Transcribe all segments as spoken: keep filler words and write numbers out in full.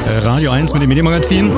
Radio eins mit dem Medienmagazin.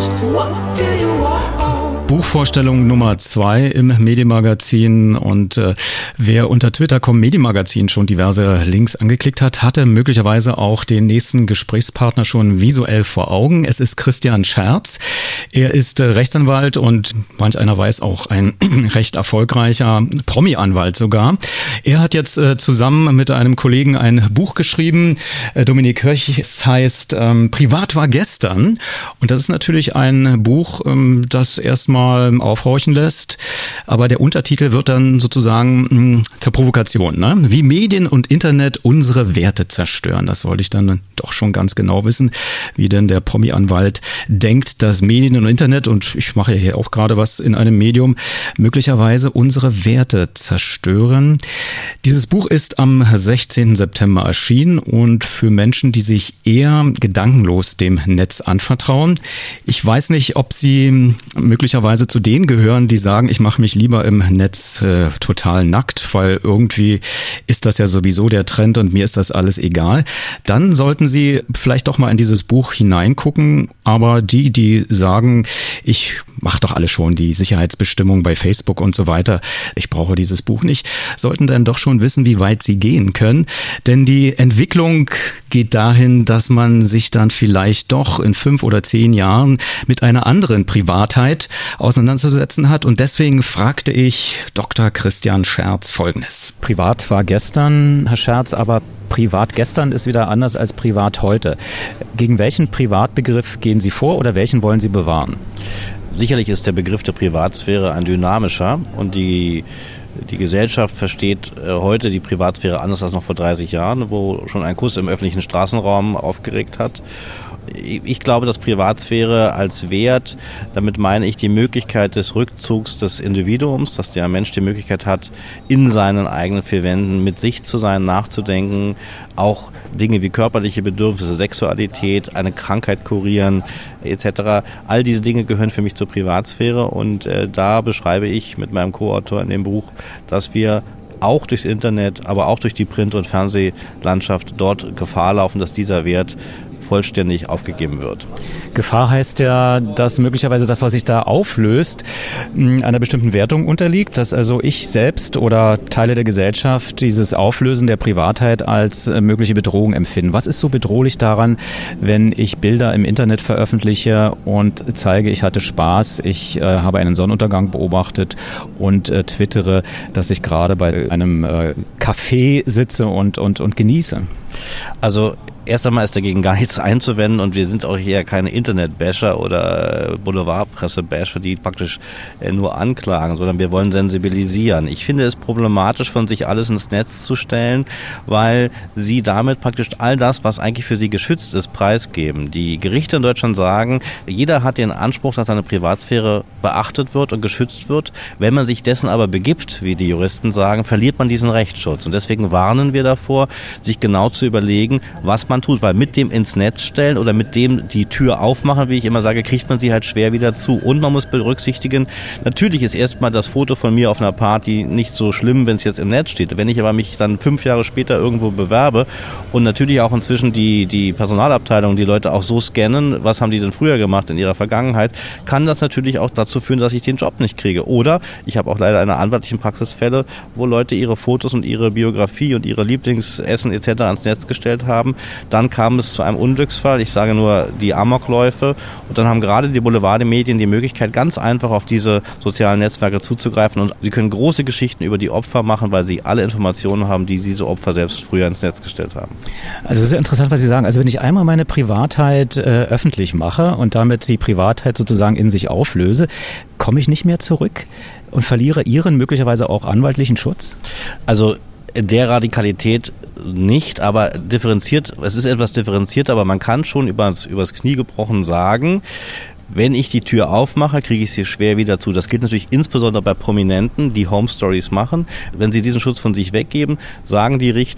Buchvorstellung Nummer zwei im Medienmagazin, und äh, wer unter Twitter Punkt com Medienmagazin schon diverse Links angeklickt hat, hatte möglicherweise auch den nächsten Gesprächspartner schon visuell vor Augen. Es ist Christian Scherz. Er ist äh, Rechtsanwalt und manch einer weiß auch ein recht erfolgreicher Promi-Anwalt sogar. Er hat jetzt äh, zusammen mit einem Kollegen ein Buch geschrieben, äh, Dominik Höch, es heißt ähm, Privat war gestern, und das ist natürlich ein Buch, ähm, das erstmal aufhorchen lässt, aber der Untertitel wird dann sozusagen mh, zur Provokation, ne? Wie Medien und Internet unsere Werte zerstören. Das wollte ich dann doch schon ganz genau wissen, wie denn der Promi-Anwalt denkt, dass Medien und Internet, und ich mache ja hier auch gerade was in einem Medium, möglicherweise unsere Werte zerstören. Dieses Buch ist am sechzehnten September erschienen und für Menschen, die sich eher gedankenlos dem Netz anvertrauen. Ich weiß nicht, ob Sie möglicherweise zu denen gehören, die sagen, ich mache mich lieber im Netz äh, total nackt, weil irgendwie ist das ja sowieso der Trend und mir ist das alles egal. Dann sollten Sie vielleicht doch mal in dieses Buch hineingucken. Aber die, die sagen, ich mache doch alle schon die Sicherheitsbestimmung bei Facebook und so weiter, ich brauche dieses Buch nicht, sollten dann doch schon wissen, wie weit sie gehen können. Denn die Entwicklung geht dahin, dass man sich dann vielleicht doch in fünf oder zehn Jahren mit einer anderen Privatheit auseinanderzusetzen hat. Und deswegen fragte ich Doktor Christian Scherz Folgendes. Privat war gestern, Herr Scherz, aber Privat gestern ist wieder anders als Privat heute. Gegen welchen Privatbegriff gehen Sie vor oder welchen wollen Sie bewahren? Sicherlich ist der Begriff der Privatsphäre ein dynamischer, und die Die Gesellschaft versteht heute die Privatsphäre anders als noch vor dreißig Jahren, wo schon ein Kuss im öffentlichen Straßenraum aufgeregt hat. Ich glaube, dass Privatsphäre als Wert, damit meine ich die Möglichkeit des Rückzugs des Individuums, dass der Mensch die Möglichkeit hat, in seinen eigenen vier Wänden mit sich zu sein, nachzudenken, auch Dinge wie körperliche Bedürfnisse, Sexualität, eine Krankheit kurieren et cetera. All diese Dinge gehören für mich zur Privatsphäre, und äh, da beschreibe ich mit meinem Co-Autor in dem Buch, dass wir auch durchs Internet, aber auch durch die Print- und Fernsehlandschaft dort Gefahr laufen, dass dieser Wert vollständig aufgegeben wird. Gefahr heißt ja, dass möglicherweise das, was sich da auflöst, einer bestimmten Wertung unterliegt, dass also ich selbst oder Teile der Gesellschaft dieses Auflösen der Privatheit als mögliche Bedrohung empfinden. Was ist so bedrohlich daran, wenn ich Bilder im Internet veröffentliche und zeige, ich hatte Spaß, ich äh, habe einen Sonnenuntergang beobachtet und äh, twittere, dass ich gerade bei einem äh, Café sitze und, und, und genieße? Also erst einmal ist dagegen gar nichts einzuwenden, und wir sind auch hier keine Internet-Basher oder Boulevardpresse-Basher, die praktisch nur anklagen, sondern wir wollen sensibilisieren. Ich finde es problematisch, von sich alles ins Netz zu stellen, weil sie damit praktisch all das, was eigentlich für sie geschützt ist, preisgeben. Die Gerichte in Deutschland sagen, jeder hat den Anspruch, dass seine Privatsphäre beachtet wird und geschützt wird. Wenn man sich dessen aber begibt, wie die Juristen sagen, verliert man diesen Rechtsschutz. Und deswegen warnen wir davor, sich genau zu überlegen, was man tut, weil mit dem ins Netz stellen oder mit dem die Tür aufmachen, wie ich immer sage, kriegt man sie halt schwer wieder zu. Und man muss berücksichtigen, natürlich ist erstmal das Foto von mir auf einer Party nicht so schlimm, wenn es jetzt im Netz steht. Wenn ich aber mich dann fünf Jahre später irgendwo bewerbe und natürlich auch inzwischen die, die Personalabteilung, die Leute auch so scannen, was haben die denn früher gemacht in ihrer Vergangenheit, kann das natürlich auch dazu führen, dass ich den Job nicht kriege. Oder ich habe auch leider in einer anwaltlichen Praxis Fälle, wo Leute ihre Fotos und ihre Biografie und ihre Lieblingsessen et cetera ans Netz gestellt haben. Dann kam es zu einem Unglücksfall, ich sage nur die Amokläufe, und dann haben gerade die Boulevardmedien die Möglichkeit, ganz einfach auf diese sozialen Netzwerke zuzugreifen, und sie können große Geschichten über die Opfer machen, weil sie alle Informationen haben, die diese Opfer selbst früher ins Netz gestellt haben. Also es ist interessant, was Sie sagen. Also wenn ich einmal meine Privatheit äh, öffentlich mache und damit die Privatheit sozusagen in sich auflöse, komme ich nicht mehr zurück und verliere Ihren möglicherweise auch anwaltlichen Schutz? Also der Radikalität nicht, aber differenziert, es ist etwas differenziert, aber man kann schon übers, übers Knie gebrochen sagen, wenn ich die Tür aufmache, kriege ich sie schwer wieder zu. Das gilt natürlich insbesondere bei Prominenten, die Home Stories machen. Wenn sie diesen Schutz von sich weggeben, sagen die Richter,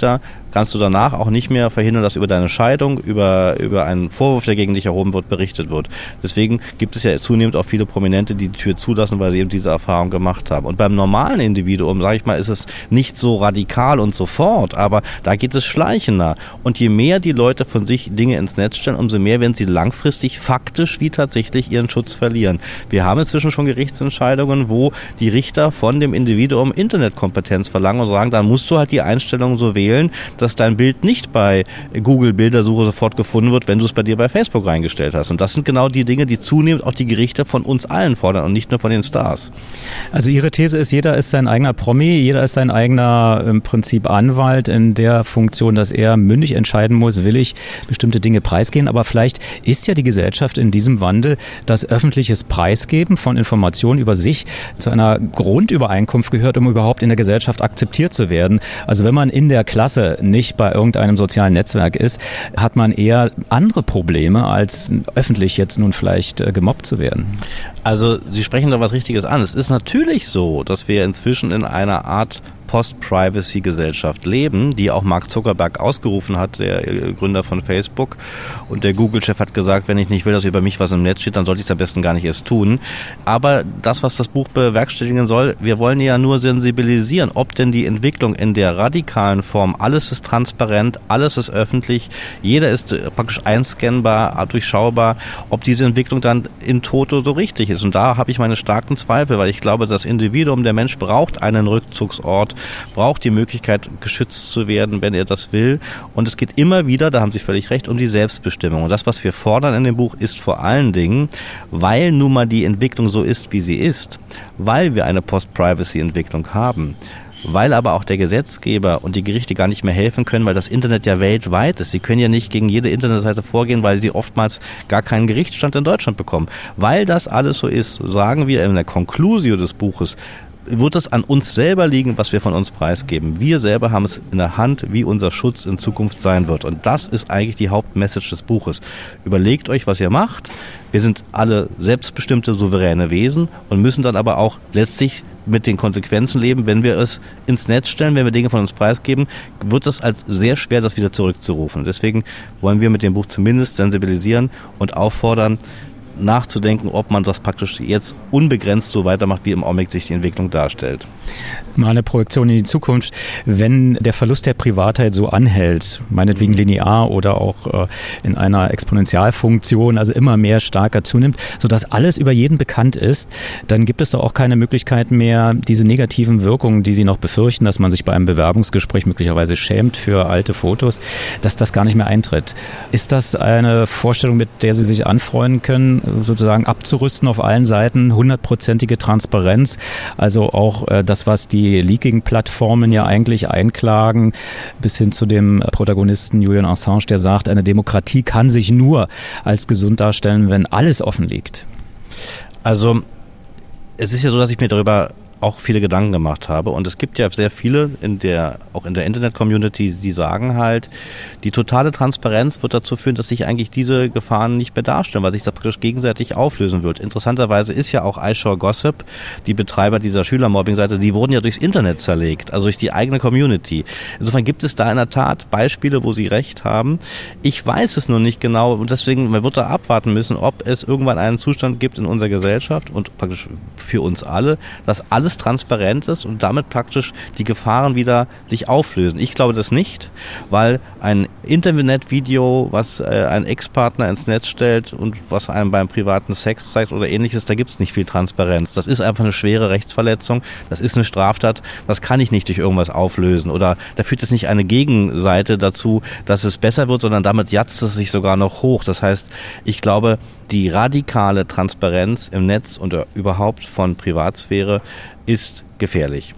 kannst du danach auch nicht mehr verhindern, dass über deine Scheidung, über, über einen Vorwurf, der gegen dich erhoben wird, berichtet wird. Deswegen gibt es ja zunehmend auch viele Prominente, die die Tür zulassen, weil sie eben diese Erfahrung gemacht haben. Und beim normalen Individuum, sage ich mal, ist es nicht so radikal und sofort, aber da geht es schleichender. Und je mehr die Leute von sich Dinge ins Netz stellen, umso mehr werden sie langfristig faktisch wie tatsächlich ihren Schutz verlieren. Wir haben inzwischen schon Gerichtsentscheidungen, wo die Richter von dem Individuum Internetkompetenz verlangen und sagen, dann musst du halt die Einstellung so wählen, dass dein Bild nicht bei Google Bildersuche sofort gefunden wird, wenn du es bei dir bei Facebook reingestellt hast. Und das sind genau die Dinge, die zunehmend auch die Gerichte von uns allen fordern und nicht nur von den Stars. Also Ihre These ist, jeder ist sein eigener Promi, jeder ist sein eigener im Prinzip Anwalt in der Funktion, dass er mündig entscheiden muss, will ich bestimmte Dinge preisgeben. Aber vielleicht ist ja die Gesellschaft in diesem Wandel, dass öffentliches Preisgeben von Informationen über sich zu einer Grundübereinkunft gehört, um überhaupt in der Gesellschaft akzeptiert zu werden. Also wenn man in der Klasse nicht bei irgendeinem sozialen Netzwerk ist, hat man eher andere Probleme, als öffentlich jetzt nun vielleicht gemobbt zu werden. Also Sie sprechen da was Richtiges an. Es ist natürlich so, dass wir inzwischen in einer Art Post-Privacy-Gesellschaft leben, die auch Mark Zuckerberg ausgerufen hat, der Gründer von Facebook. Und der Google-Chef hat gesagt, wenn ich nicht will, dass über mich was im Netz steht, dann sollte ich es am besten gar nicht erst tun. Aber das, was das Buch bewerkstelligen soll, wir wollen ja nur sensibilisieren, ob denn die Entwicklung in der radikalen Form, alles ist transparent, alles ist öffentlich, jeder ist praktisch einscannbar, durchschaubar, ob diese Entwicklung dann in Toto so richtig ist. Und da habe ich meine starken Zweifel, weil ich glaube, das Individuum, der Mensch braucht einen Rückzugsort, braucht die Möglichkeit, geschützt zu werden, wenn er das will. Und es geht immer wieder, da haben Sie völlig recht, um die Selbstbestimmung. Und das, was wir fordern in dem Buch, ist vor allen Dingen, weil nun mal die Entwicklung so ist, wie sie ist, weil wir eine Post-Privacy-Entwicklung haben, weil aber auch der Gesetzgeber und die Gerichte gar nicht mehr helfen können, weil das Internet ja weltweit ist. Sie können ja nicht gegen jede Internetseite vorgehen, weil sie oftmals gar keinen Gerichtsstand in Deutschland bekommen. Weil das alles so ist, sagen wir in der Conclusio des Buches, wird es an uns selber liegen, was wir von uns preisgeben. Wir selber haben es in der Hand, wie unser Schutz in Zukunft sein wird. Und das ist eigentlich die Hauptmessage des Buches. Überlegt euch, was ihr macht. Wir sind alle selbstbestimmte, souveräne Wesen und müssen dann aber auch letztlich mit den Konsequenzen leben. Wenn wir es ins Netz stellen, wenn wir Dinge von uns preisgeben, wird es als sehr schwer, das wieder zurückzurufen. Deswegen wollen wir mit dem Buch zumindest sensibilisieren und auffordern, nachzudenken, ob man das praktisch jetzt unbegrenzt so weitermacht, wie im Augenblick sich die Entwicklung darstellt. Mal eine Projektion in die Zukunft. Wenn der Verlust der Privatheit so anhält, meinetwegen linear oder auch in einer Exponentialfunktion, also immer mehr stärker zunimmt, sodass alles über jeden bekannt ist, dann gibt es doch auch keine Möglichkeit mehr, diese negativen Wirkungen, die Sie noch befürchten, dass man sich bei einem Bewerbungsgespräch möglicherweise schämt für alte Fotos, dass das gar nicht mehr eintritt. Ist das eine Vorstellung, mit der Sie sich anfreunden können, sozusagen abzurüsten auf allen Seiten, hundertprozentige Transparenz, also auch äh, das, was die Leaking-Plattformen ja eigentlich einklagen, bis hin zu dem Protagonisten Julian Assange, der sagt, eine Demokratie kann sich nur als gesund darstellen, wenn alles offen liegt. Also es ist ja so, dass ich mir darüber auch viele Gedanken gemacht habe und es gibt ja sehr viele in der, auch in der Internet-Community, die sagen halt, die totale Transparenz wird dazu führen, dass sich eigentlich diese Gefahren nicht mehr darstellen, weil sich das praktisch gegenseitig auflösen wird. Interessanterweise ist ja auch iShore Gossip, die Betreiber dieser Schülermobbing-Seite, die wurden ja durchs Internet zerlegt, also durch die eigene Community. Insofern gibt es da in der Tat Beispiele, wo sie recht haben. Ich weiß es nur nicht genau und deswegen, man wird da abwarten müssen, ob es irgendwann einen Zustand gibt in unserer Gesellschaft und praktisch für uns alle, dass alles transparent ist und damit praktisch die Gefahren wieder sich auflösen. Ich glaube das nicht, weil ein Internetvideo, was äh, ein Ex-Partner ins Netz stellt und was einem beim privaten Sex zeigt oder ähnliches, da gibt es nicht viel Transparenz. Das ist einfach eine schwere Rechtsverletzung, das ist eine Straftat, das kann ich nicht durch irgendwas auflösen oder da führt es nicht eine Gegenseite dazu, dass es besser wird, sondern damit jatzt es sich sogar noch hoch. Das heißt, ich glaube, die radikale Transparenz im Netz und überhaupt von Privatsphäre ist gefährlich.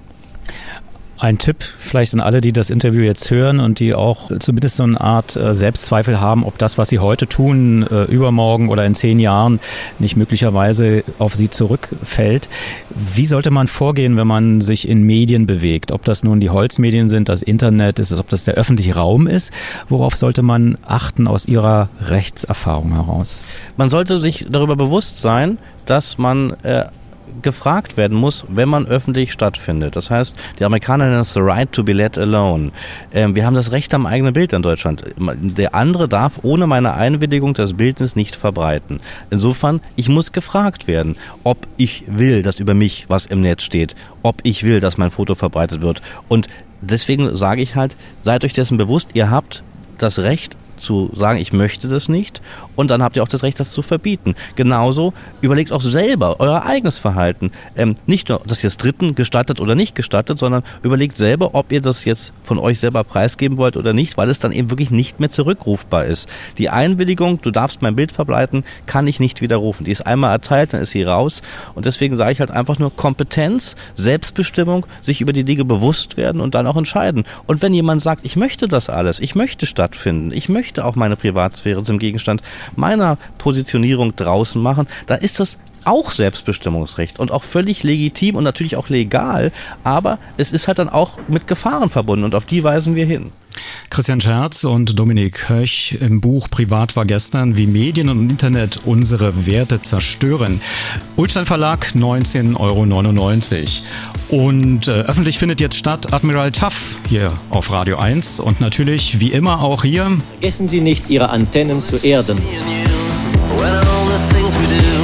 Ein Tipp vielleicht an alle, die das Interview jetzt hören und die auch zumindest so eine Art äh, Selbstzweifel haben, ob das, was sie heute tun, äh, übermorgen oder in zehn Jahren nicht möglicherweise auf sie zurückfällt. Wie sollte man vorgehen, wenn man sich in Medien bewegt? Ob das nun die Holzmedien sind, das Internet ist, ob das der öffentliche Raum ist? Worauf sollte man achten aus Ihrer Rechtserfahrung heraus? Man sollte sich darüber bewusst sein, dass man äh, gefragt werden muss, wenn man öffentlich stattfindet. Das heißt, die Amerikaner nennen es the right to be let alone. Ähm, wir haben das Recht am eigenen Bild in Deutschland. Der andere darf ohne meine Einwilligung das Bildnis nicht verbreiten. Insofern, ich muss gefragt werden, ob ich will, dass über mich was im Netz steht, ob ich will, dass mein Foto verbreitet wird. Und deswegen sage ich halt, seid euch dessen bewusst, ihr habt das Recht zu sagen, ich möchte das nicht, und dann habt ihr auch das Recht, das zu verbieten. Genauso überlegt auch selber euer eigenes Verhalten. Ähm, nicht nur, dass ihr es Dritten gestattet oder nicht gestattet, sondern überlegt selber, ob ihr das jetzt von euch selber preisgeben wollt oder nicht, weil es dann eben wirklich nicht mehr zurückrufbar ist. Die Einwilligung, du darfst mein Bild verbreiten, kann ich nicht widerrufen. Die ist einmal erteilt, dann ist sie raus, und deswegen sage ich halt einfach nur Kompetenz, Selbstbestimmung, sich über die Dinge bewusst werden und dann auch entscheiden. Und wenn jemand sagt, ich möchte das alles, ich möchte stattfinden, ich möchte auch meine Privatsphäre zum Gegenstand meiner Positionierung draußen machen, dann ist das auch Selbstbestimmungsrecht und auch völlig legitim und natürlich auch legal, aber es ist halt dann auch mit Gefahren verbunden, und auf die weisen wir hin. Christian Scherz und Dominik Höch im Buch Privat war gestern, wie Medien und Internet unsere Werte zerstören. Ullstein Verlag, neunzehn Euro neunundneunzig. Und äh, öffentlich findet jetzt statt Admiral Tough hier auf Radio eins und natürlich wie immer auch hier. Vergessen Sie nicht, Ihre Antennen zu erden. When all the things we do